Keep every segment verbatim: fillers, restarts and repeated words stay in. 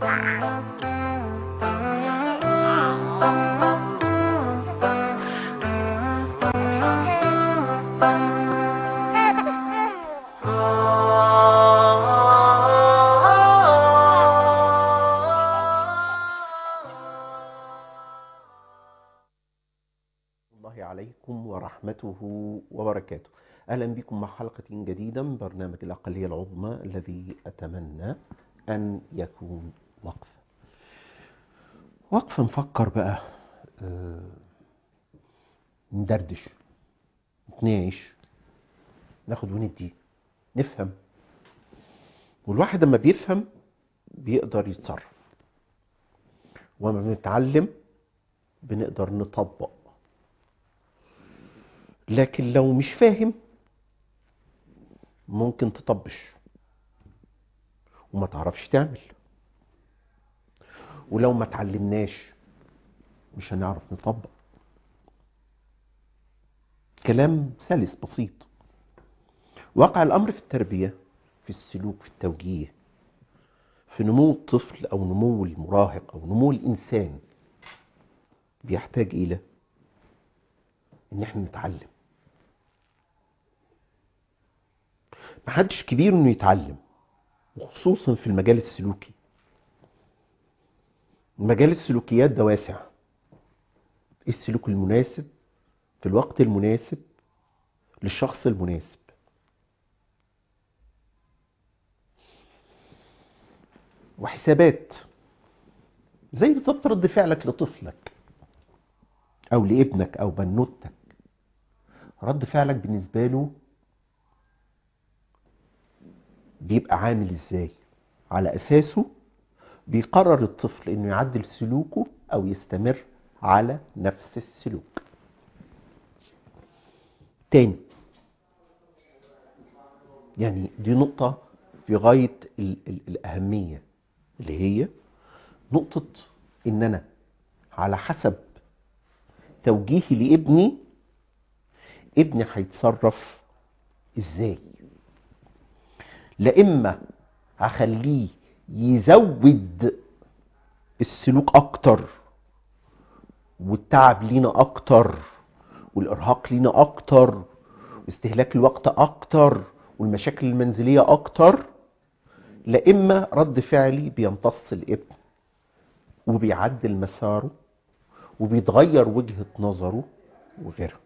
الله عليكم ورحمته وبركاته. أهلا بكم مع حلقة جديدة من برنامج الأقلية العظمى الذي أتمنى أن يكون وقفة وقفة نفكر بقى، آه، ندردش، نتناقش، ناخد وندي، نفهم. والواحد لما بيفهم بيقدر يتصرف، وما بنتعلم بنقدر نطبق. لكن لو مش فاهم ممكن تطبش وما تعرفش تعمل، ولو ما تعلمناش مش هنعرف نطبق. كلام سلس بسيط. واقع الأمر في التربية، في السلوك، في التوجيه، في نمو الطفل أو نمو المراهق أو نمو الإنسان، بيحتاج إلى إن احنا نتعلم. محدش كبير إنه يتعلم، وخصوصا في المجال السلوكي. المجال السلوكيات ده واسع. إيه السلوك المناسب في الوقت المناسب للشخص المناسب؟ وحسابات زي بالظبط رد فعلك لطفلك أو لابنك أو بنوتك. رد فعلك بالنسبة له بيبقى عامل إزاي؟ على أساسه بيقرر الطفل إنه يعدل سلوكه أو يستمر على نفس السلوك. تاني، يعني دي نقطة في غاية ال ال الأهمية، اللي هي نقطة إن أنا على حسب توجيهي لابني، ابني هيتصرف إزاي. لا إما هخليه يزود السلوك أكتر، والتعب لينا أكتر، والإرهاق لينا أكتر، واستهلاك الوقت أكتر، والمشاكل المنزلية أكتر. لا إما رد فعلي بيمتص الابن وبيعدل مساره وبيتغير وجهة نظره وغيرها.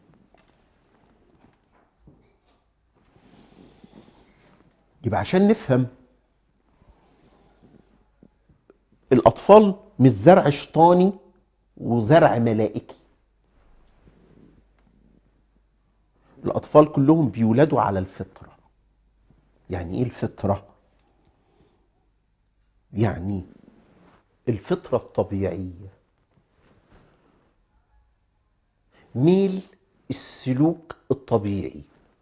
يبقى عشان نفهم، الأطفال مش زرع شيطاني وزرع ملائكي. الأطفال كلهم بيولدوا على الفطرة. يعني إيه الفطرة؟ يعني الفطرة الطبيعية، ميل السلوك الطبيعي.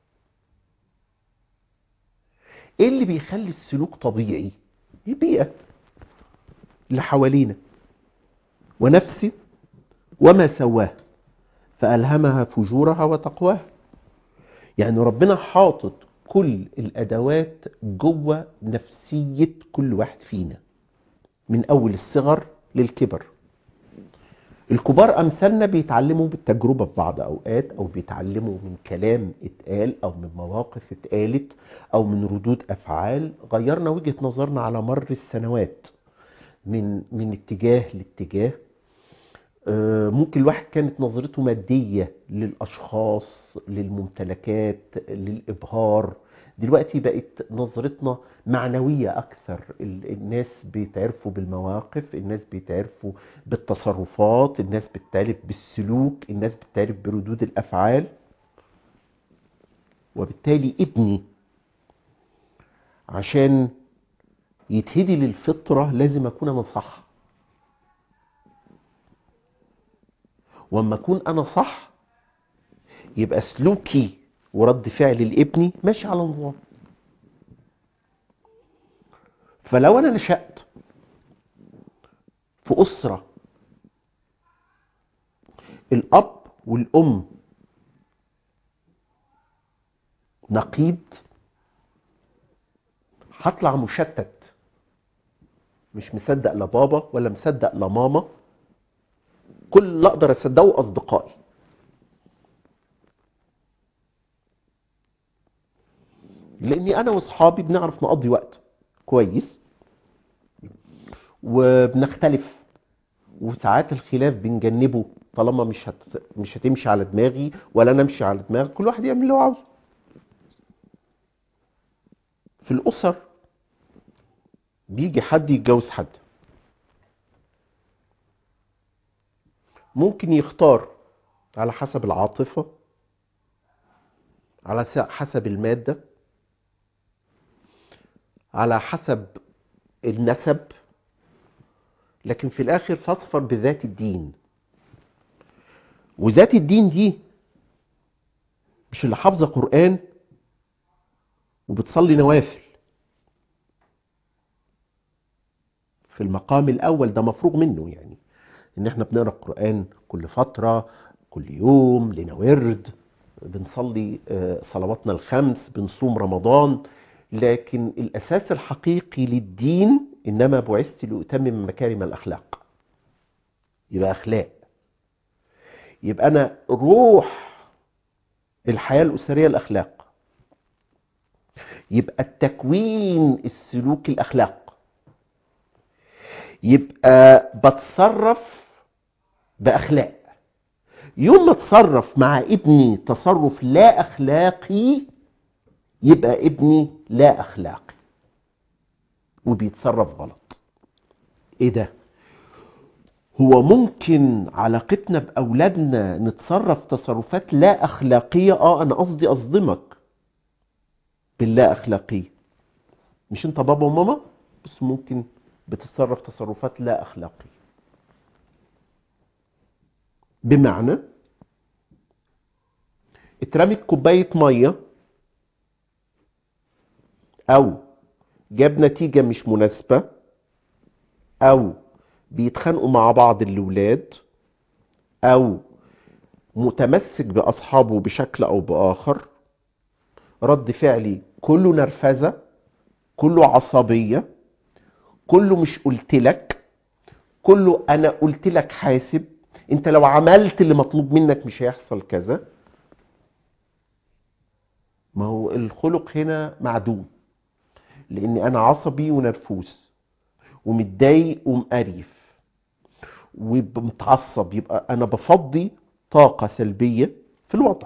ايه اللي بيخلي السلوك طبيعي؟ البيئة اللي حوالينا. ونفسي وما سواها فألهمها فجورها وتقواها. يعني ربنا حاطط كل الأدوات جوه نفسية كل واحد فينا، من أول الصغر للكبر. الكبار أمثالنا بيتعلموا بالتجربة في بعض أوقات، أو بيتعلموا من كلام اتقال، أو من مواقف اتقالت، أو من ردود أفعال غيرنا وجهة نظرنا على مر السنوات من من اتجاه لاتجاه. ممكن الواحد كانت نظرته مادية للأشخاص، للممتلكات، للإبهار. دلوقتي بقت نظرتنا معنوية أكثر. الناس بيتعرفوا بالمواقف، الناس بيتعرفوا بالتصرفات، الناس بتتعرف بالسلوك، الناس بتتعرف بردود الأفعال. وبالتالي ابني عشان يتهدي للفطرة لازم أكون أنا صح. وأما أكون أنا صح يبقى سلوكي ورد فعل لابني ماشي على نظام. فلو أنا نشأت في أسرة الأب والأم نقيض، هطلع مشتت مش مصدق لا بابا ولا مصدق لا ماما، كل اللي اقدر اصدقه اصدقائي. لاني انا واصحابي بنعرف نقضي وقت كويس، وبنختلف، وساعات الخلاف بنجنبه طالما مش هت... مش هتمشي على دماغي ولا انا امشي على دماغي، كل واحد يعمل اللي هو عاوزه. في الاسر بيجي حد يتجوز حد، ممكن يختار على حسب العاطفة، على حسب المادة، على حسب النسب، لكن في الاخر فاصفر بذات الدين. وذات الدين دي مش اللي حافظه قرآن وبتصلي نوافل. في المقام الاول ده مفروغ منه، يعني ان احنا بنقرا القرآن كل فترة، كل يوم لنا ورد، بنصلي صلواتنا الخمس، بنصوم رمضان، لكن الاساس الحقيقي للدين انما بعثت لأتمم مكارم الاخلاق. يبقى اخلاق، يبقى انا روح الحياة الاسرية الاخلاق، يبقى التكوين السلوك الاخلاق، يبقى بتصرف باخلاق. يوم ما اتصرف مع ابني تصرف لا اخلاقي يبقى ابني لا اخلاقي وبيتصرف غلط. ايه ده؟ هو ممكن علاقتنا باولادنا نتصرف تصرفات لا اخلاقية؟ اه انا قصدي اصدمك باللا اخلاقية، مش انت بابا وماما، بس ممكن بتتصرف تصرفات لا اخلاقية. بمعنى اترمت كوباية مية او جاب نتيجة مش مناسبة، او بيتخانقوا مع بعض الولاد، او متمسك باصحابه بشكل او باخر، رد فعلي كله نرفزة، كله عصبية، كله مش قلت لك، كله انا قلت لك حاسب، انت لو عملت اللي مطلوب منك مش هيحصل كذا. ما هو الخلق هنا معدوم، لاني انا عصبي ونرفوز ومتضايق ومقريف ومتعصب، يبقى انا بفضي طاقة سلبية في الوضع،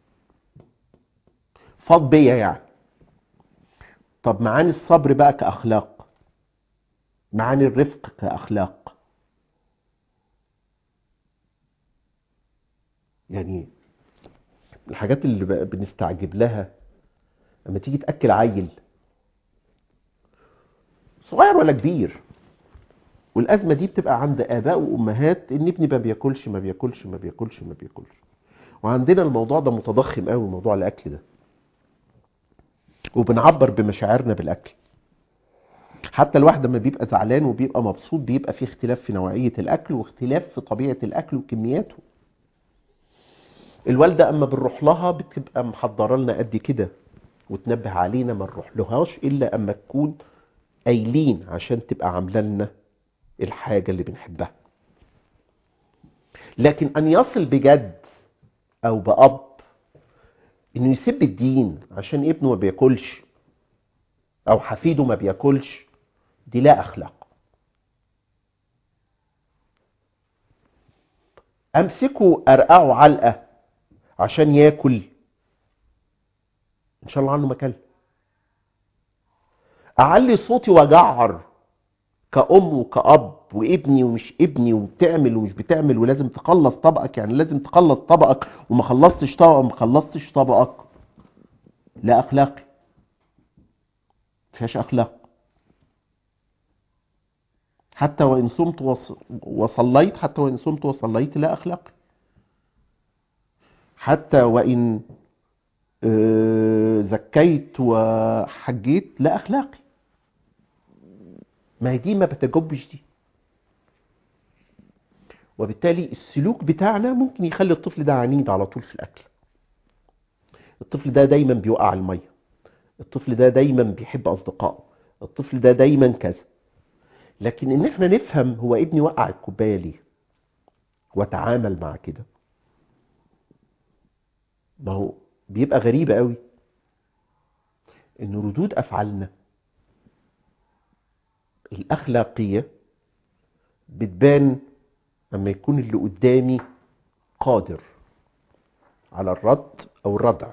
فاض بيا يعني. طب معاني الصبر بقى كأخلاق، معاني الرفق كأخلاق، يعني الحاجات اللي بقى بنستعجب لها لما تيجي تأكل عيل صغير ولا كبير، والأزمة دي بتبقى عند آباء وأمهات إن ابني ما بياكلش ما بياكلش ما بياكلش ما بياكلش، وعندنا الموضوع ده متضخم قوي، موضوع الأكل ده، وبنعبر بمشاعرنا بالأكل. حتى الواحد لما بيبقى زعلان وبيبقى مبسوط بيبقى فيه اختلاف في نوعية الأكل واختلاف في طبيعة الأكل وكمياته. الوالدة أما بنروح لها بتبقى محضرة لنا قد كده وتنبه علينا، ما نروح لهاش إلا أما تكون قايلين عشان تبقى عاملة لنا الحاجة اللي بنحبها. لكن أن يصل بجد أو بأب إنه يسب الدين عشان ابنه ما بياكلش أو حفيده ما بياكلش، دي لا أخلاق. أمسكه أرقعه علقة عشان ياكل، إن شاء الله عنه مكان. أعلي صوتي وأجعر كأم وكأب وابني ومش ابني، وبتعمل ومش بتعمل، ولازم تخلص طبقك، يعني لازم تخلص طبقك، وما خلصتش طبقك ما خلصتش طبقك، لا أخلاقي، مفيهاش أخلاق. حتى وإن صمت وص... وصليت، حتى وإن صمت وصليت لا أخلاقي. حتى وإن آه، زكيت وحجيت لا أخلاقي. ما هي دي ما بتجبش دي، وبالتالي السلوك بتاعنا ممكن يخلي الطفل ده عنيد على طول في الأكل، الطفل ده دايما بيوقع المية، الطفل ده دايما بيحب أصدقائه، الطفل ده دايما كذا. لكن ان احنا نفهم هو ابني وقع الكوبايه ليه واتعامل مع كده، ما هو بيبقى غريبه قوي ان ردود افعالنا الاخلاقيه بتبان لما يكون اللي قدامي قادر على الرد او الردع.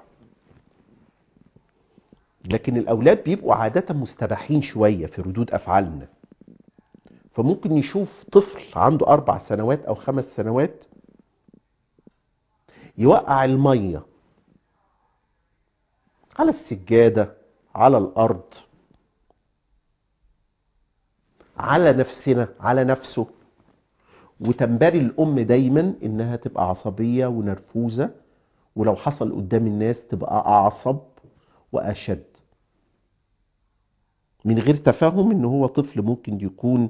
لكن الاولاد بيبقوا عاده مستباحين شويه في ردود افعالنا، فممكن يشوف طفل عنده اربع سنوات او خمس سنوات يوقع الميه على السجاده، على الارض، على نفسنا، على نفسه، وتنبري الام دايما انها تبقى عصبيه ونرفوزه، ولو حصل قدام الناس تبقى اعصب واشد، من غير تفاهم ان هو طفل ممكن يكون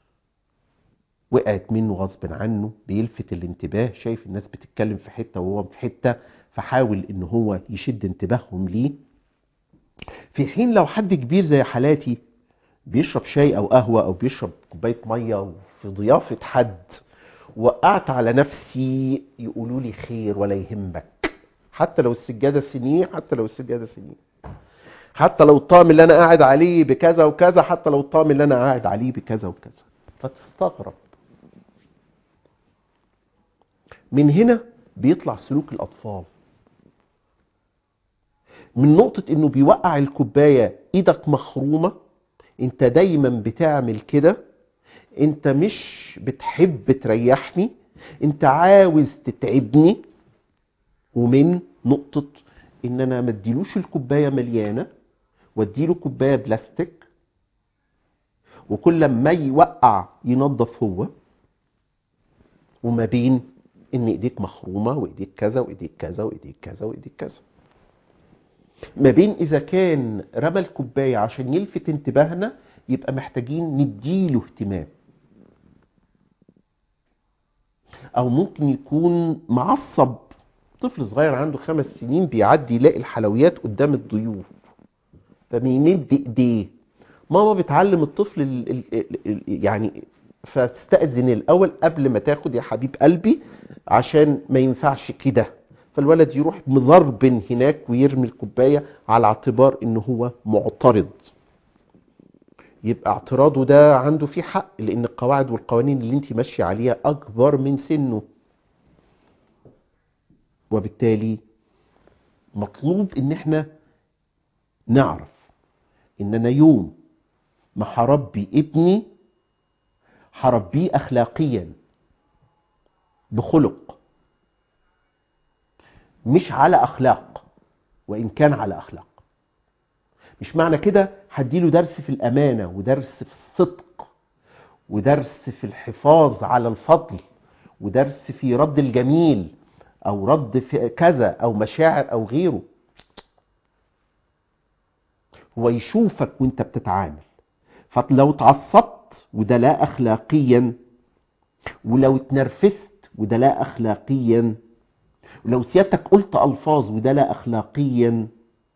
وقعت منه غصب عنه، بيلفت الانتباه، شايف الناس بتتكلم في حته وهو في حته، فحاول ان هو يشد انتباههم ليه. في حين لو حد كبير زي حالاتي بيشرب شاي او قهوه او بيشرب كوبايه ميه وفي ضيافه حد وقعت على نفسي، يقولوا لي خير ولا يهمك، حتى لو السجاده سنين، حتى لو السجاده سنين، حتى لو الطقم اللي انا قاعد عليه بكذا وكذا، حتى لو الطقم اللي انا قاعد عليه بكذا وكذا، فتستغرب. من هنا بيطلع سلوك الاطفال، من نقطة انه بيوقع الكوباية ايدك مخرومة، انت دايما بتعمل كده، انت مش بتحب تريحني، انت عاوز تتعبني. ومن نقطة ان انا ما اديلوش الكوباية مليانة واديله كوباية بلاستيك، وكل ما يوقع ينظف هو، وما بين ان ايديك مخرومة وايديك كذا وايديك كذا وايديك كذا وايديك كذا، ما بين اذا كان رمى الكوباية عشان يلفت انتباهنا يبقى محتاجين نديله اهتمام، او ممكن يكون معصب، طفل صغير عنده خمس سنين بيعدي يلاقي الحلويات قدام الضيوف فبيمد ايديه، ماما بتعلم الطفل ال ال ال ال يعني فتستأذن الاول قبل ما تاخد يا حبيب قلبي عشان ما ينفعش كده، فالولد يروح مضرب هناك ويرمي الكوبايه على اعتبار ان هو معترض. يبقى اعتراضه ده عنده فيه حق، لان القواعد والقوانين اللي انت ماشيه عليها اكبر من سنه، وبالتالي مطلوب ان احنا نعرف ان انا يوم ما هربي ابني هربيه اخلاقيا بخلق، مش على اخلاق، وان كان على اخلاق. مش معنى كده هديله درس في الامانه ودرس في الصدق ودرس في الحفاظ على الفضل ودرس في رد الجميل او رد في كذا او مشاعر او غيره. هو يشوفك وانت بتتعامل، فلو اتعصبت وده لا اخلاقيا، ولو اتنرفزت وده لا اخلاقيا، ولو سيادتك قلت الفاظ وده لا اخلاقيا،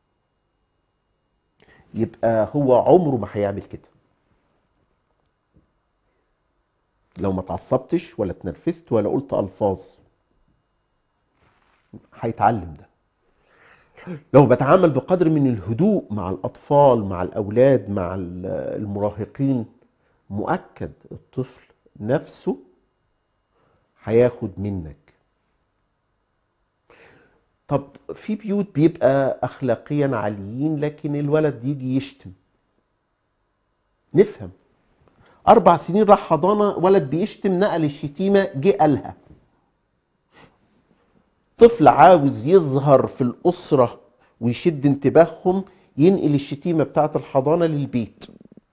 يبقى هو عمره ما هيعمل كده. لو ما اتعصبتش ولا اتنرفزت ولا قلت الفاظ هيتعلم ده. لو بتعامل بقدر من الهدوء مع الاطفال، مع الاولاد، مع المراهقين، مؤكد الطفل نفسه هياخد منك. طب في بيوت بيبقى اخلاقيا عاليين لكن الولد يجي يشتم، نفهم. اربع سنين راح حضانه، ولد بيشتم، نقل الشتيمه جه قالها. طفل عاوز يظهر في الاسره ويشد انتباههم، ينقل الشتيمه بتاعه الحضانه للبيت.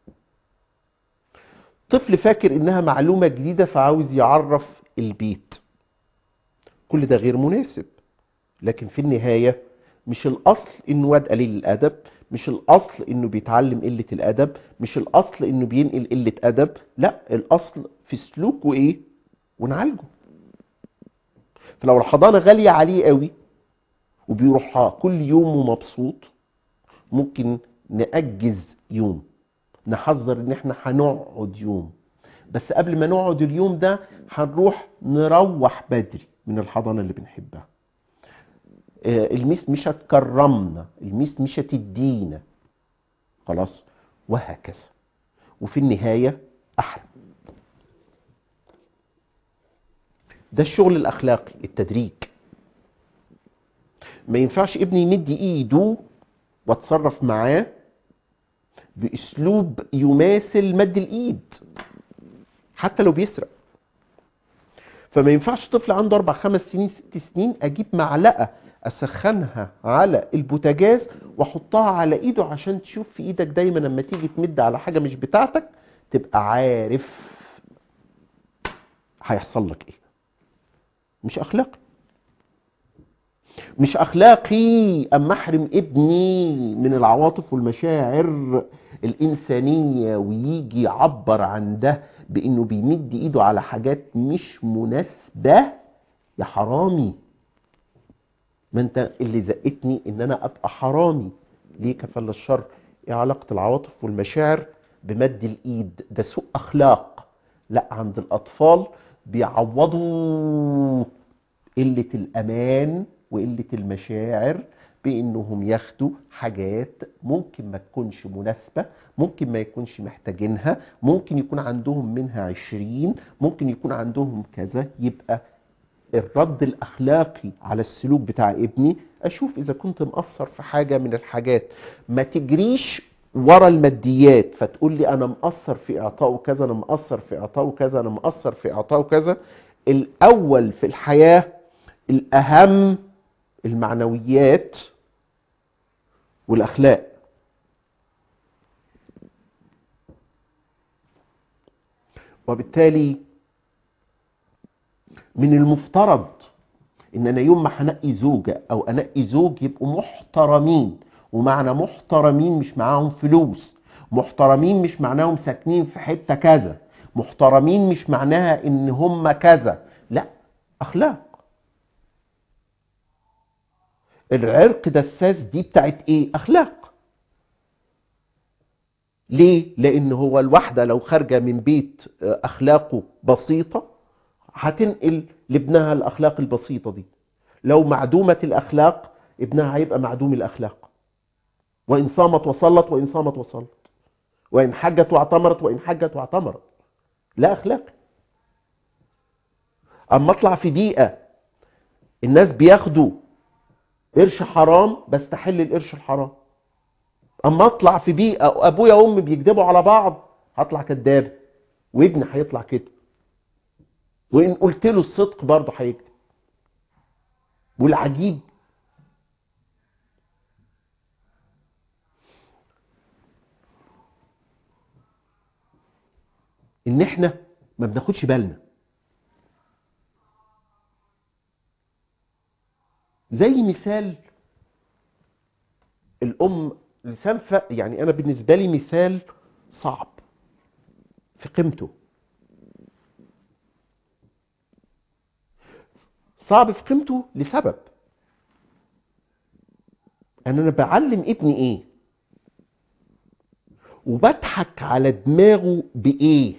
طفل فاكر انها معلومه جديده فعاوز يعرف البيت. كل ده غير مناسب، لكن في النهايه مش الاصل انه واد قليل الادب، مش الاصل انه بيتعلم قله الادب، مش الاصل انه بينقل قله ادب، لا، الاصل في سلوكه ايه ونعالجه. فلو الحضانه غاليه عليه قوي وبيروحها كل يوم ومبسوط، ممكن نأجز يوم، نحذر ان احنا هنقعد يوم، بس قبل ما نقعد اليوم ده هنروح نروح بدري من الحضانة اللي بنحبها. الميس مش هتكرمنا، الميس مش هتدينا، خلاص، وهكذا. وفي النهاية أحرم. ده الشغل الأخلاقي، التدريج. ما ينفعش ابني يمد ايده واتصرف معاه باسلوب يماثل مد الايد حتى لو بيسرق. فما ينفعش طفل عنده اربع خمس سنين ست سنين اجيب معلقه اسخنها على البوتاجاز واحطها على ايده عشان تشوف في ايدك دايما لما تيجي تمد على حاجه مش بتاعتك تبقى عارف هيحصل لك ايه. مش اخلاقي. مش اخلاقي اما احرم ابني من العواطف والمشاعر الانسانيه ويجي يعبر عن ده بانه بيمد ايده على حاجات مش مناسبه. يا حرامي، ما انت اللي زقتني ان انا ابقى حرامي. ليه كفل الشر؟ ايه علاقه العواطف والمشاعر بمد الايد؟ ده سوء اخلاق. لا، عند الاطفال بيعوضوا قله الامان وقله المشاعر بانهم ياخدوا حاجات ممكن ما تكونش مناسبه، ممكن ما يكونش محتاجينها، ممكن يكون عندهم منها عشرين، ممكن يكون عندهم كذا. يبقى الرد الاخلاقي على السلوك بتاع ابني اشوف اذا كنت مقصر في حاجه من الحاجات. ما تجريش ورا الماديات فتقول لي انا مقصر في اعطائه كذا، انا مقصر في اعطائه كذا، انا مقصر في اعطائه كذا. الاول في الحياه الاهم المعنويات والاخلاق. وبالتالي من المفترض ان انا يوم ما هنقي زوجه او انقي زوج يبقوا محترمين. ومعنى محترمين مش معاهم فلوس، محترمين مش معناهم ساكنين في حته كذا، محترمين مش معناها ان هم كذا، لا، اخلاق. العرق دساس دي بتاعت ايه؟ اخلاق. ليه؟ لان هو الواحده لو خارجه من بيت اخلاقه بسيطه هتنقل لابنها الاخلاق البسيطه دي. لو معدومة الأخلاق ابنها هيبقى معدوم الأخلاق. وإن صامت وصلت وإن صامت وصلت، وإن حجت واعتمرت وإن حجت واعتمرت، لا أخلاق. أما أطلع في بيئة الناس بياخدوا قرش حرام بستحل القرش الحرام، أما أطلع في بيئة أبويا وأمي بيكذبوا على بعض هطلع كذاب، وابني هيطلع كده. وإن قلت له الصدق برضه هيكذب. والعجيب ان احنا ما بناخدش بالنا. زي مثال الام لسان ف... يعني انا بالنسبه لي مثال صعب في قيمته. صعب في قيمته لسبب ان انا بعلم ابني ايه وبضحك على دماغه بايه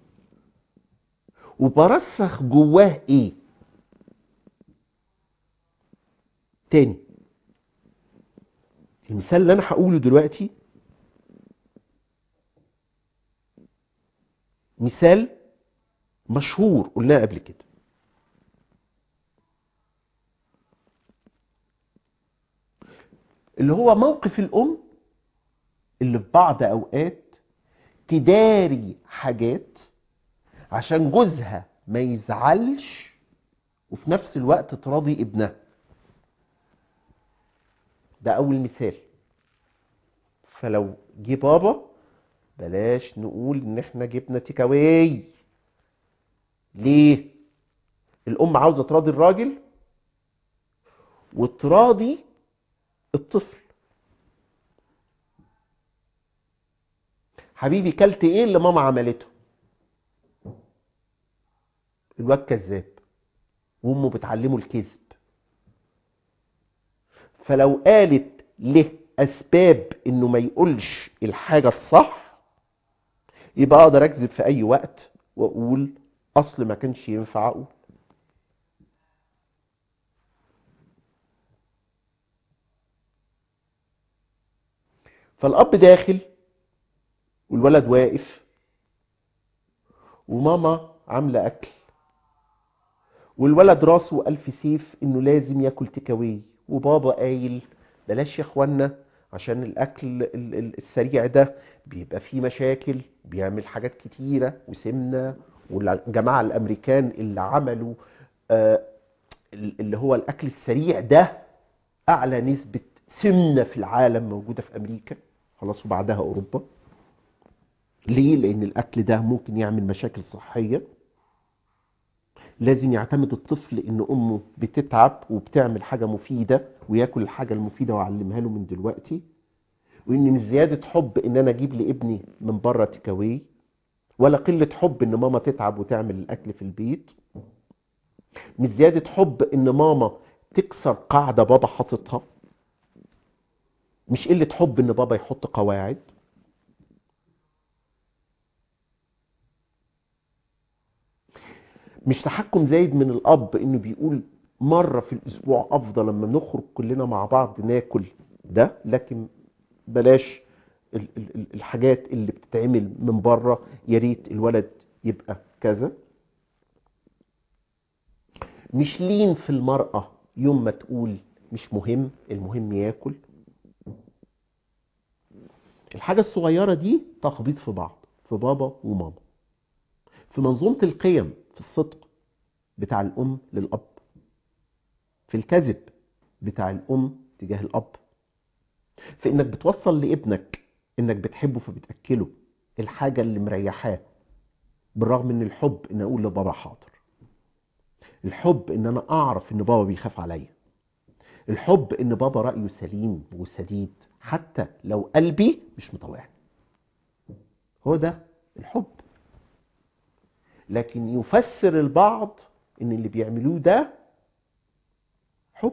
وبرسخ جواه ايه. تاني، المثال اللي انا هقوله دلوقتي مثال مشهور قلناه قبل كده. اللي هو موقف الام اللي في بعض اوقات تداري حاجات عشان جوزها ما يزعلش وفي نفس الوقت تراضي ابنها. ده اول مثال. فلو جه بابا بلاش نقول ان احنا جبنا تيك اواي. ليه؟ الام عاوزه تراضي الراجل وتراضي الطفل. حبيبي كلت ايه اللي ماما عملته؟ الواد كذاب وامه بتعلمه الكذب. فلو قالت له اسباب انه ما يقولش الحاجه الصح يبقى اقدر اكذب في اي وقت واقول اصل ما كانش ينفع اقول. فالاب داخل والولد واقف وماما عامله اكل، والولد راسه ألف سيف انه لازم ياكل تكاوي، وبابا قايل بلاش يا اخوانا عشان الاكل ال- ال- السريع ده بيبقى فيه مشاكل، بيعمل حاجات كتيرة وسمنة. والجماعة الامريكان اللي عملوا آه، اللي هو الاكل السريع ده اعلى نسبة سمنة في العالم موجودة في امريكا، خلاص، وبعدها اوروبا. ليه؟ لان الاكل ده ممكن يعمل مشاكل صحية. لازم يعتمد الطفل ان امه بتتعب وبتعمل حاجة مفيدة وياكل الحاجة المفيدة واعلمها له من دلوقتي. وان مش زيادة حب ان انا اجيب لابني من بره تيكاوي، ولا قلة حب ان ماما تتعب وتعمل الاكل في البيت. مش زيادة حب ان ماما تكسر قاعدة بابا حاططها. مش قلة حب ان بابا يحط قواعد. مش تحكم زايد من الاب انه بيقول مرة في الاسبوع افضل لما نخرج كلنا مع بعض ناكل ده، لكن بلاش ال- ال- ال- الحاجات اللي بتتعمل من بره، يا ريت الولد يبقى كذا. مش لين في المرأة يوم ما تقول مش مهم، المهم ياكل. الحاجة الصغيرة دي تخبيط في بعض، في بابا وماما، في منظومة القيم، في الصدق بتاع الأم للأب، في الكذب بتاع الأم تجاه الأب، في إنك بتوصل لابنك إنك بتحبه فبتأكله الحاجة اللي مريحاه، بالرغم من الحب إن أقول لبابا حاضر، الحب إن أنا أعرف إن بابا بيخاف عليا، الحب إن بابا رأيه سليم وسديد حتى لو قلبي مش مطوعني. هو ده الحب. لكن يفسر البعض ان اللي بيعملوه ده حب.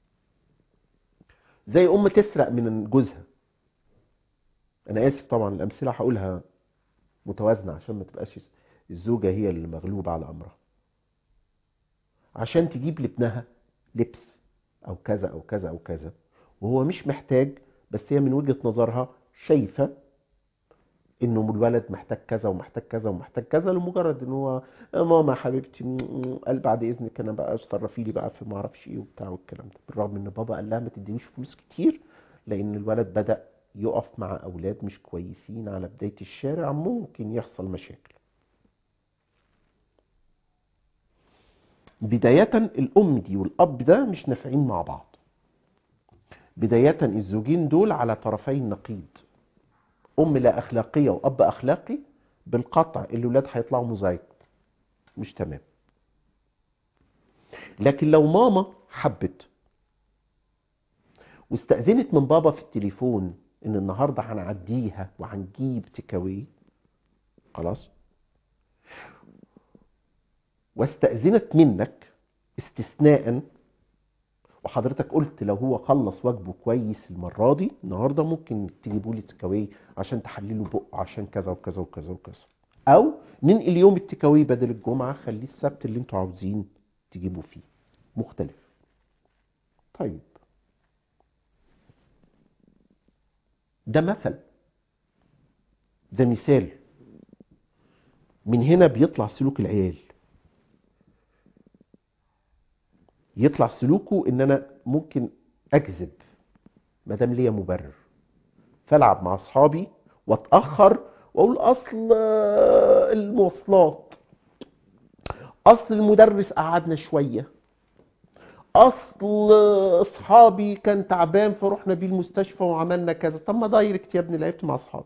زي ام تسرق من جوزها. انا اسف طبعا الامثله هقولها متوازنه عشان ما تبقاش الزوجه هي اللي مغلوبه على امرها، عشان تجيب لابنها لبس او كذا او كذا او كذا وهو مش محتاج، بس هي من وجهه نظرها شايفه انه الولد محتاج كذا ومحتاج كذا ومحتاج كذا، لمجرد ان هو ماما حبيبتي م- م- قال بعد اذنك انا بقى تصرفي لي بقى في ما اعرفش ايه وبتاع والكلام ده، بالرغم ان بابا قال لها ما تدينيش فلوس كتير، لان الولد بدأ يقف مع اولاد مش كويسين على بداية الشارع ممكن يحصل مشاكل. بداية الام دي والاب ده مش نافعين مع بعض. بداية الزوجين دول على طرفي النقيض. ام لا اخلاقية واب اخلاقي، بالقطع الولاد هيطلعوا مزعج مش تمام. لكن لو ماما حبت واستأذنت من بابا في التليفون ان النهاردة هنعديها وهنجيب تكاوي، خلاص، واستأذنت منك استثناء، وحضرتك قلت لو هو خلص واجبه كويس المرة دي النهاردة ممكن تجيبوا لي تكاوي عشان تحللوا بقه عشان كذا وكذا وكذا وكذا، او ننقل يوم التكاوي بدل الجمعة خليه السبت اللي انتوا عاوزين تجيبوا فيه، مختلف. طيب ده مثل، ده مثال. من هنا بيطلع سلوك العيال. يطلع سلوكه ان انا ممكن اكذب ما دام ليا مبرر، فالعب مع اصحابي واتاخر واقول اصل المواصلات، اصل المدرس قعدنا شويه، اصل اصحابي كان تعبان فروحنا بيه المستشفى وعملنا كذا. طب ما دايركت يا ابني لعبت مع اصحابي.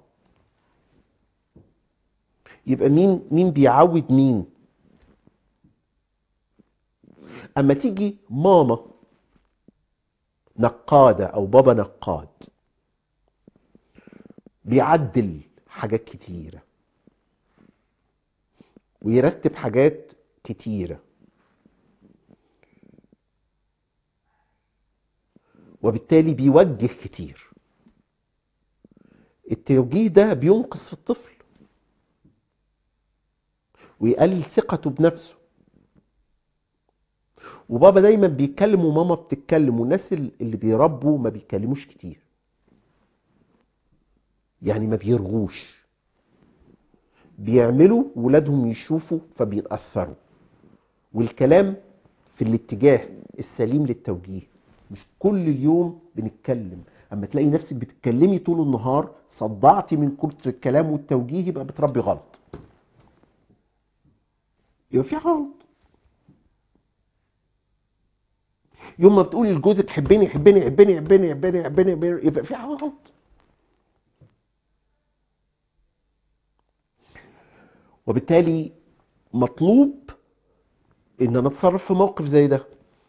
يبقى مين مين بيعود مين؟ اما تيجي ماما نقاده او بابا نقاد بيعدل حاجات كتيره ويرتب حاجات كتيره، وبالتالي بيوجه كتير. التوجيه ده بينقص في الطفل. ويقلل ثقته بنفسه. وبابا دايما بيتكلم وماما بتتكلم، والناس اللي بيربوا ما بيتكلموش كتير، يعني ما بيرغوش، بيعملوا ولادهم يشوفوا فبيتأثروا. والكلام في الاتجاه السليم للتوجيه، مش كل اليوم بنتكلم. اما تلاقي نفسك بتتكلمي طول النهار صدعتي من كتر الكلام والتوجيه، يبقى بتربي غلط، يبقى في غلط. يوم ما بتقولي لجوزك حبني حبني حبني حبني حبني حبني حبني، يبقى في حاجه غلط. وبالتالي مطلوب ان انا اتصرف في موقف زي ده.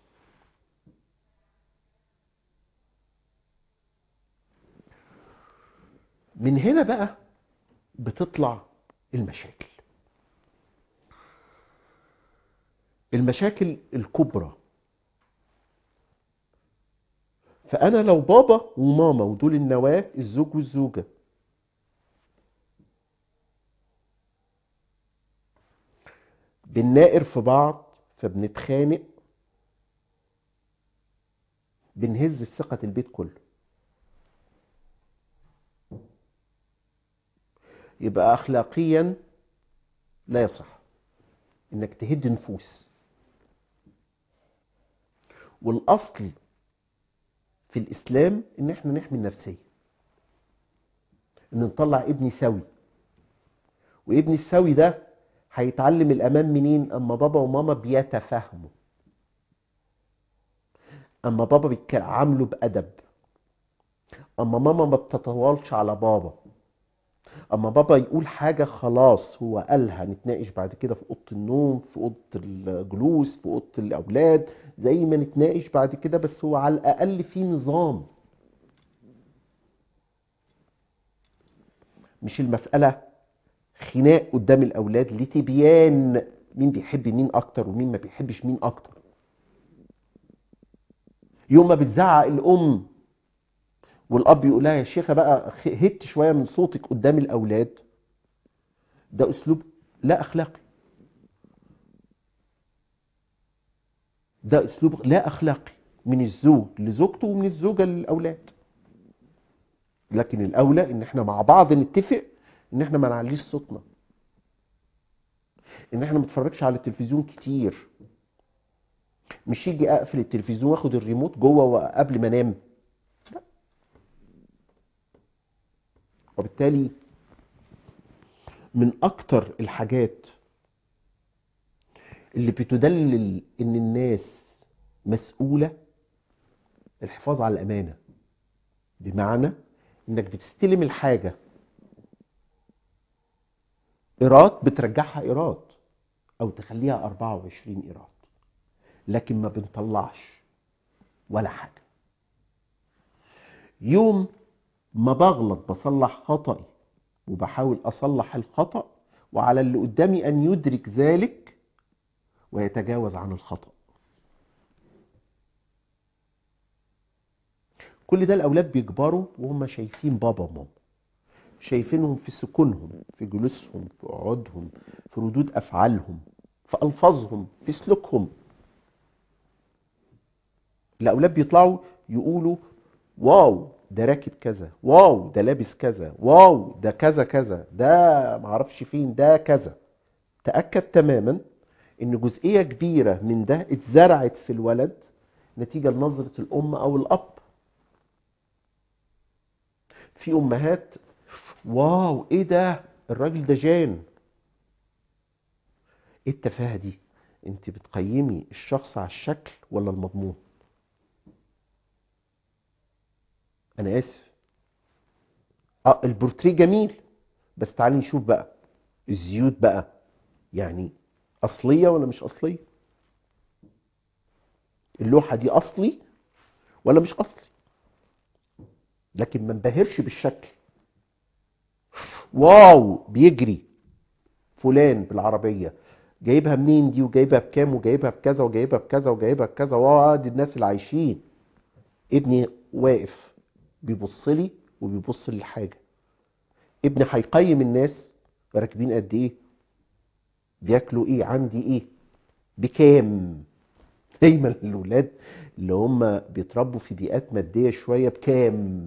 من هنا بقى بتطلع المشاكل المشاكل الكبرى. فانا لو بابا وماما، ودول النواه، الزوج والزوجه، بنناقر في بعض فبنتخانق، بنهز ثقة البيت كله. يبقى أخلاقيا لا يصح إنك تهد نفوس. والأصل في الإسلام إن إحنا نحمي النفسية، إن نطلع ابني سوي. وابني السوي ده هيتعلم الأمان منين؟ أما بابا وماما بيتفاهموا، أما بابا بيتعاملوا بأدب، أما ماما ما بتتطاولش على بابا، اما بابا يقول حاجة خلاص هو قالها، نتناقش بعد كده في اوضه النوم، في اوضه الجلوس، في اوضه الاولاد، زي ما نتناقش بعد كده، بس هو على الاقل في نظام. مش المسألة خناق قدام الاولاد لتبيان مين بيحب مين اكتر ومين ما بيحبش مين اكتر. يوم ما بتزعق الام والاب يقول لها يا شيخه بقى هدت شويه من صوتك قدام الاولاد، ده اسلوب لا اخلاقي، ده اسلوب لا اخلاقي من الزوج لزوجته ومن الزوجه للاولاد. لكن الاولى ان احنا مع بعض نتفق ان احنا ما نعليش صوتنا، ان احنا ما نتفرجش على التلفزيون كتير. مش يجي اقفل التلفزيون واخد الريموت جوه وقبل ما انام، لا. وبالتالي من اكتر الحاجات اللي بتدلل ان الناس مسؤولة الحفاظ على الامانة. بمعنى انك بتستلم الحاجة ايراد بترجعها ايراد، او تخليها اربعة وعشرين ايراد، لكن ما بنطلعش ولا حاجة. يوم ما بغلط بصلح خطأي وبحاول أصلح الخطأ، وعلى اللي قدامي أن يدرك ذلك ويتجاوز عن الخطأ. كل ده الأولاد بيكبروا وهم شايفين بابا وماما، شايفينهم في سكونهم، في جلوسهم، في قعودهم، في ردود أفعالهم، في ألفاظهم، في سلوكهم. الأولاد بيطلعوا يقولوا واو ده راكب كذا، واو ده لابس كذا، واو ده كذا كذا، ده معرفش فين، ده كذا. تأكد تماما ان جزئية كبيرة من ده اتزرعت في الولد نتيجة لنظرة الام او الاب. في امهات واو ايه ده الراجل ده جان. ايه التفاهة دي؟ انت بتقيمي الشخص على الشكل ولا المضمون؟ انا اسف، اه البورتريه جميل، بس تعالي نشوف بقى الزيوت بقى، يعني اصلية ولا مش اصلية؟ اللوحة دي اصلي ولا مش اصلي؟ لكن ما انبهرش بالشكل. واو بيجري فلان بالعربية، جايبها منين دي، وجايبها بكام، وجايبها بكذا، وجايبها بكذا، وجايبها بكذا، واو دي الناس اللي عايشين. ابني واقف بيبص لي وبيبص للحاجة. ابني هيقيم الناس راكبين قد ايه، بياكلوا ايه، عندي ايه، بكام. دايما الاولاد اللي هم بيتربوا في بيئات ماديه شويه بكام،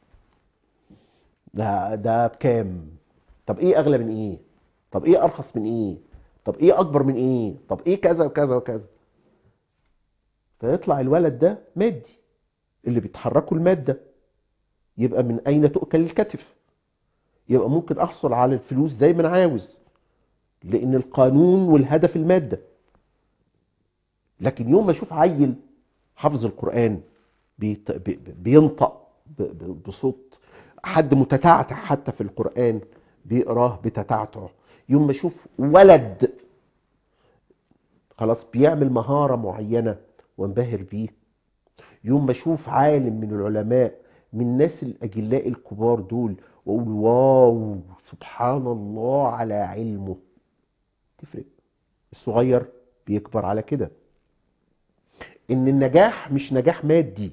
ده ده بكام، طب ايه اغلى من ايه، طب ايه ارخص من ايه، طب ايه اكبر من ايه، طب ايه كذا وكذا وكذا. فيطلع الولد ده مادي، اللي بيتحركوا الماده. يبقى من اين تؤكل الكتف؟ يبقى ممكن احصل على الفلوس زي ما انا عاوز، لان القانون والهدف الماده. لكن يوم ما اشوف عيل حافظ القران بيت- بي- بينطق ب- ب- بصوت، حد متتعتع حتى في القران بيقراه بتتعتع، يوم ما اشوف ولد خلاص بيعمل مهاره معينه وانبهر بيه، يوم ما اشوف عالم من العلماء من الناس الاجلاء الكبار دول واقول واو سبحان الله على علمه، تفرق. الصغير بيكبر على كده، ان النجاح مش نجاح مادي،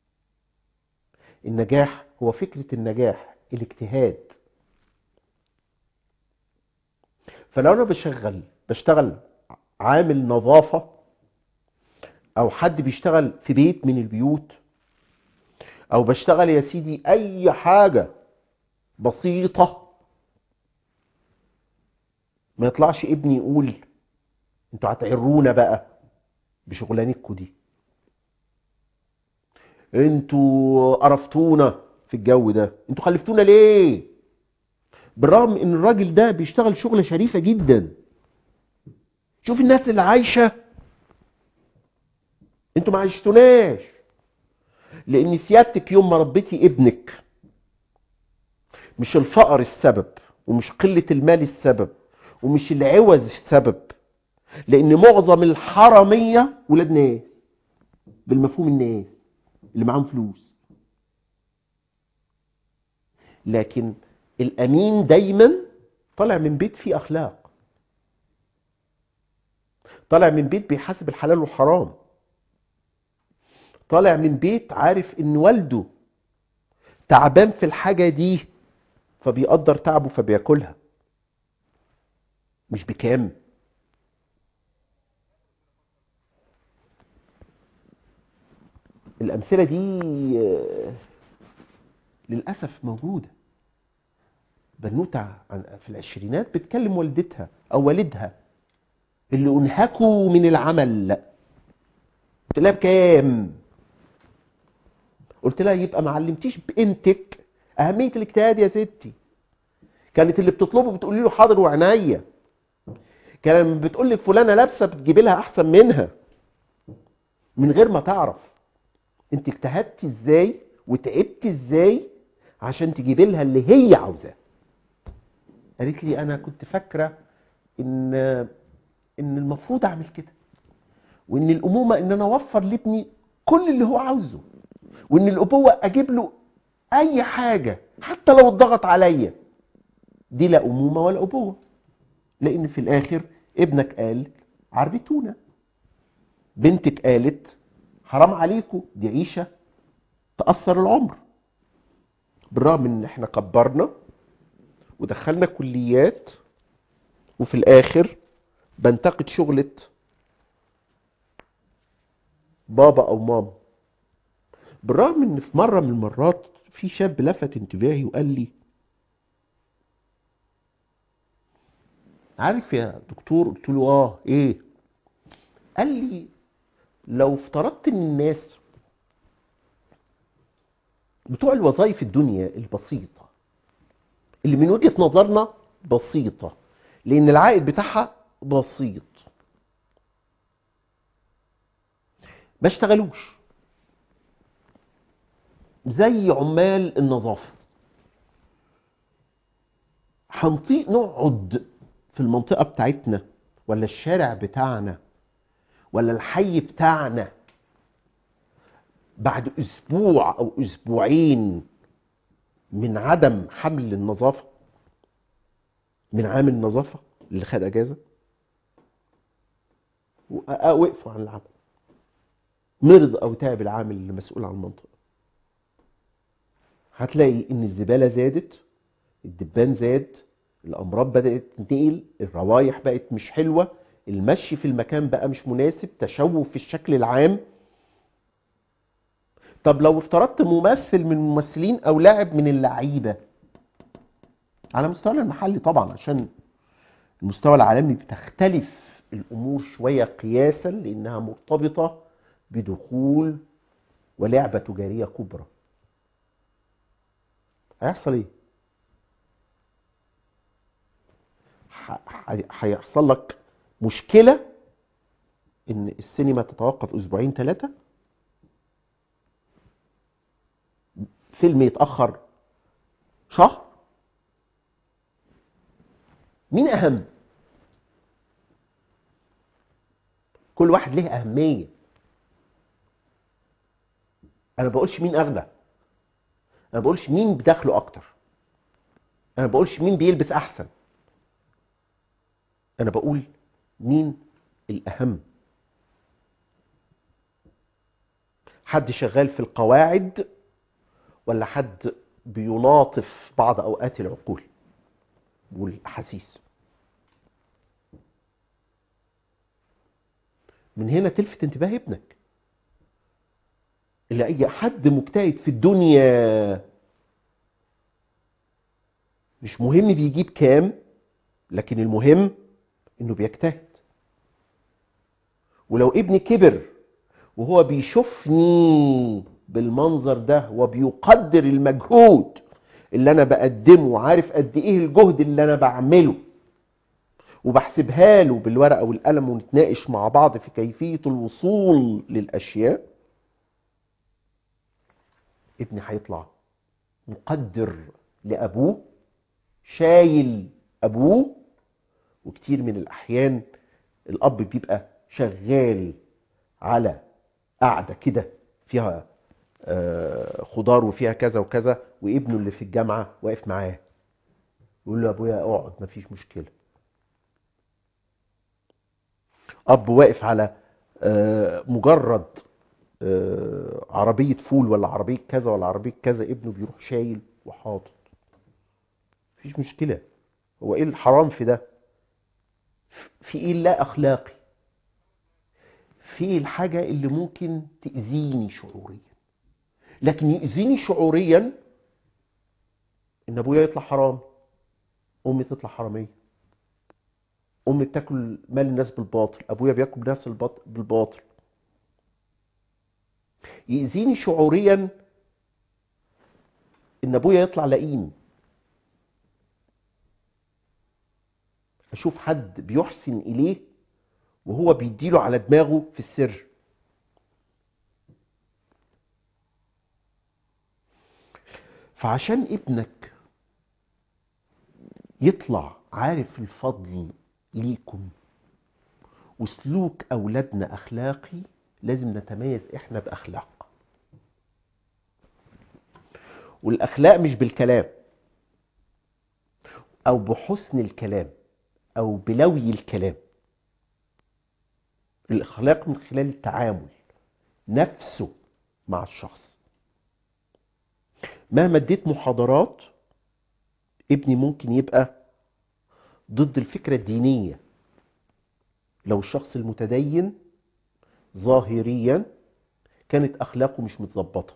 النجاح هو فكرة النجاح الاجتهاد. فلو انا بشغل بشتغل عامل نظافة، او حد بيشتغل في بيت من البيوت، او بشتغل يا سيدي اي حاجة بسيطة، ما يطلعش ابني يقول انتوا هتعرونا بقى بشغلانتكوا دي، انتوا قرفتونا في الجو ده، انتوا خلفتونا ليه، بالرغم ان الراجل ده بيشتغل شغلة شريفة جدا. شوف الناس اللي عايشة، انتوا ما عيشتوناش. لان سيادتك يوم ما ربيتي ابنك، مش الفقر السبب، ومش قلة المال السبب، ومش العوز السبب، لان معظم الحرامية ولاد ناس، بالمفهوم الناس اللي معاهم فلوس. لكن الامين دايما طالع من بيت فيه اخلاق، طالع من بيت بيحاسب الحلال والحرام، طالع من بيت عارف ان والده تعبان في الحاجة دي فبيقدر تعبه فبياكلها، مش بكام. الامثلة دي آه، للأسف موجودة. بنوتة عن- في العشرينات بتكلم والدتها أو والدها اللي أنهكوا من العمل، قلت لها بكام؟ قلت لها يبقى ما علمتيش بنتك أهمية الاجتهاد يا ستي. كانت اللي بتطلبه بتقولي له حاضر وعنيا، كان لما بتقول لك فلانة لابسة بتجيبي لها أحسن منها، من غير ما تعرف انت اجتهدتي ازاي وتعبتي ازاي عشان تجيبي لها اللي هي عاوزاه. قالت لي انا كنت فاكره ان ان المفروض اعمل كده، وان الامومه ان انا اوفر لابني كل اللي هو عاوزه، وان الابوه اجيب له اي حاجه حتى لو اتضغط عليا. دي لا امومه ولا ابوه، لان في الاخر ابنك قال عربتونا، بنتك قالت حرام عليكم، دي عيشه تاثر العمر. بالرغم ان احنا كبرنا ودخلنا كليات، وفي الاخر بنتقد شغلة بابا او ماما. بالرغم ان في مرة من المرات في شاب لفت انتباهي وقال لي عارف يا دكتور؟ قلت له اه ايه؟ قال لي لو افترضت ان الناس بتوع الوظائف الدنيا البسيطة اللي من وجهة نظرنا بسيطة لان العائد بتاعها بسيط ما اشتغلوش، زي عمال النظافة، هنطيق نقعد في المنطقة بتاعتنا ولا الشارع بتاعنا ولا الحي بتاعنا بعد اسبوع او اسبوعين من عدم حمل النظافة من عامل النظافة اللي خد اجازة؟ وقفوا عن العمل، مرض او تعب العامل اللي مسؤول عن المنطقة. هتلاقي ان الزبالة زادت، الدبان زاد، الامراض بدات تنتقل، الروايح بقت مش حلوه، المشي في المكان بقى مش مناسب، تشوه في الشكل العام. طب لو افترضت ممثل من الممثلين او لاعب من اللعيبه على مستوى المحلي، طبعا عشان المستوى العالمي بتختلف الامور شويه قياسا لانها مرتبطه بدخول ولعبه تجاريه كبرى، هيحصل ايه؟ هيحصل لك مشكله ان السينما تتوقف اسبوعين ثلاثه، فيلم يتاخر شهر. مين اهم؟ كل واحد له اهميه. انا ما بقولش مين اغلى، انا ما بقولش مين بدخله اكتر، انا ما بقولش مين بيلبس احسن، انا بقول مين الاهم. حد شغال في القواعد ولا حد بيلاطف بعض اوقات العقول والاحاسيس؟ من هنا تلفت انتباه ابنك. اللي اي حد مجتهد في الدنيا مش مهم بيجيب كام، لكن المهم انه بيجتهد. ولو ابني كبر وهو بيشوفني بالمنظر ده وبيقدر المجهود اللي انا بقدمه وعارف قد ايه الجهد اللي انا بعمله وبحسبها له بالورقة والقلم ونتناقش مع بعض في كيفية الوصول للأشياء، ابني هيطلع مقدر لأبوه، شايل أبوه. وكتير من الأحيان الأب بيبقى شغال على قاعدة كده فيها خضار وفيها كذا وكذا، وابنه اللي في الجامعة واقف معاه يقول له أبويا اقعد مفيش مشكلة. أب واقف على مجرد عربية فول ولا عربية كذا ولا عربية كذا، ابنه بيروح شايل وحاطط مفيش مشكلة. هو ايه الحرام في ده؟ في ايه لا اخلاقي؟ في ايه الحاجة اللي ممكن تأذيني شعوريا؟ لكن يأذيني شعوريا ان ابويا يطلع حرام، امي تطلع حرامية، امي بتاكل مال الناس بالباطل، ابويا بياكل ناس بالباطل. يأذيني شعوريا ان ابويا يطلع لئيم، اشوف حد بيحسن اليه وهو بيديله على دماغه في السر. فعشان ابنك يطلع عارف الفضل ليكم وسلوك اولادنا اخلاقي، لازم نتميز احنا باخلاق. والاخلاق مش بالكلام او بحسن الكلام او بلوي الكلام، الاخلاق من خلال التعامل نفسه مع الشخص. مهما اديت محاضرات، ابني ممكن يبقى ضد الفكرة الدينية لو الشخص المتدين ظاهريا كانت اخلاقه مش متظبطة.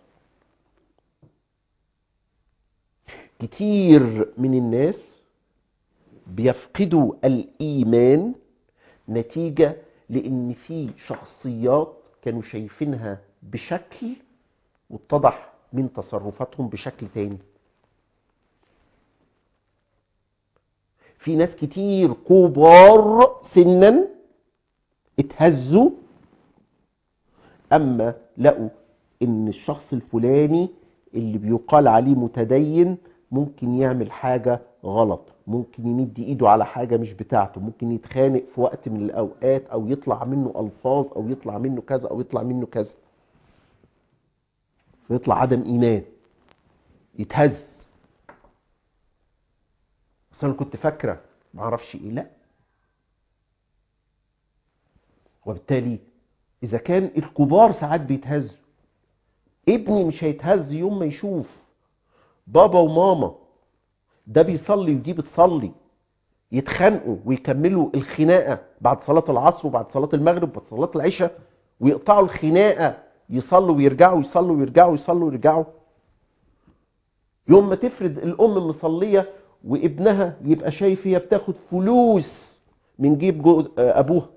كتير من الناس بيفقدوا الايمان نتيجة لان في شخصيات كانوا شايفينها بشكل واتضح من تصرفاتهم بشكل تاني. في ناس كتير كبار سنا اتهزوا اما لقوا ان الشخص الفلاني اللي بيقال عليه متدين ممكن يعمل حاجة غلط، ممكن يمد ايده على حاجة مش بتاعته، ممكن يتخانق في وقت من الاوقات او يطلع منه الفاظ او يطلع منه كذا او يطلع منه كذا، فيطلع عدم ايمان، يتهز. بس انا كنت فاكرة معرفش ايه. لا، وبالتالي اذا كان الكبار ساعات بيتهزوا، ابني مش هيتهز يوم ما يشوف بابا وماما ده بيصلي ودي بتصلي يتخانقوا ويكملوا الخناقة بعد صلاة العصر وبعد صلاة المغرب وبعد صلاة العشاء، ويقطعوا الخناقة، يصلوا ويرجعوا، يصلوا ويرجعوا، يصلوا ويرجعوا. يوم ما تفرض الأم مصلية وابنها يبقى شايف هي بتاخد فلوس من جيب جوز أبوها،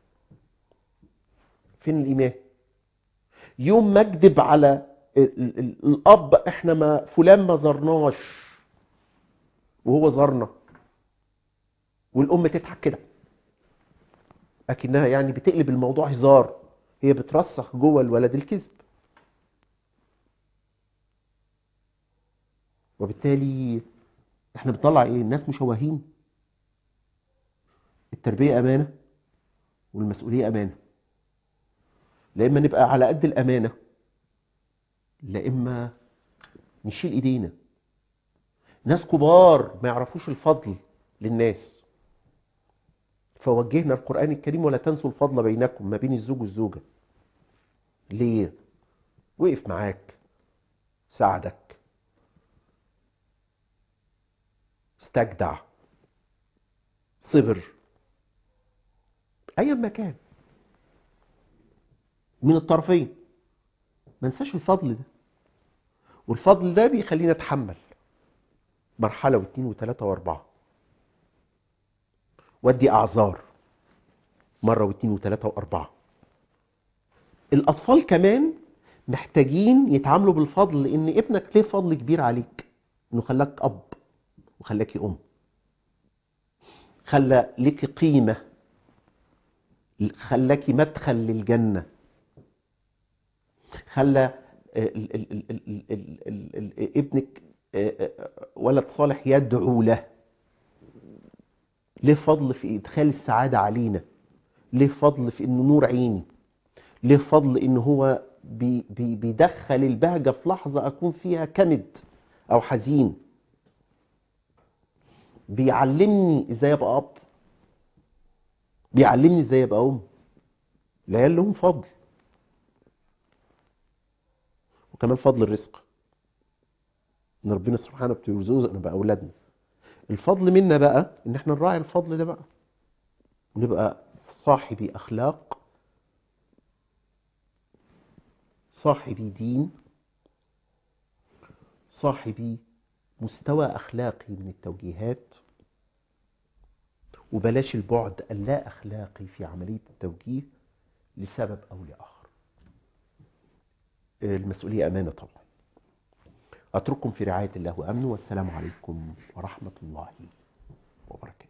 فين الإيمان؟ يوم ما اكذب على ال ال ال الأب، احنا ما فلان ما زرناش وهو زارنا، والأم تضحك كده أكنها يعني بتقلب الموضوع هزار، هي بترسخ جوه الولد الكذب. وبالتالي احنا بنطلع ايه؟ الناس مشوهين. التربية أمانة والمسؤولية أمانة، لا إما نبقى على قد الأمانة، لا إما نشيل إيدينا. ناس كبار ما يعرفوش الفضل للناس، فوجهنا القرآن الكريم ولا تنسوا الفضل بينكم، ما بين الزوج والزوجة. ليه؟ وقف معاك، ساعدك، استجدع، صبر، أيا ما كان من الطرفين. ما ننساش الفضل ده، والفضل ده بيخلينا نتحمل مرحلة واثنين وثلاثة واربعة، ودي أعذار مرة واثنين وثلاثة واربعة. الأطفال كمان محتاجين يتعاملوا بالفضل، لأن ابنك ليه فضل كبير عليك، إنه خلاك أب وخلاكي أم، خلى لك قيمة، خلاكي مدخل للجنة، خلى ال- ال- ال- ال- ال- ال- ال- ابنك ولد صالح يدعو له. ليه فضل في إدخال السعادة علينا، ليه فضل في إنه نور عيني، ليه فضل إنه هو بي بي بيدخل البهجة في لحظة أكون فيها كمد أو حزين، بيعلمني إزاي أبقى أب، بيعلمني إزاي أبقى أم. العيال لهم فضل، وكمان فضل الرزق، إن ربنا سبحانه بيرزقنا بأولادنا. الفضل منا بقى إن إحنا نراعي الفضل ده بقى، ونبقى صاحبي أخلاق، صاحبي دين، صاحبي مستوى أخلاقي من التوجيهات، وبلاش البعد اللا أخلاقي في عملية التوجيه لسبب أو لآخر. المسؤولية أمانة طبعا. أترككم في رعاية الله وأمنه، والسلام عليكم ورحمة الله وبركاته.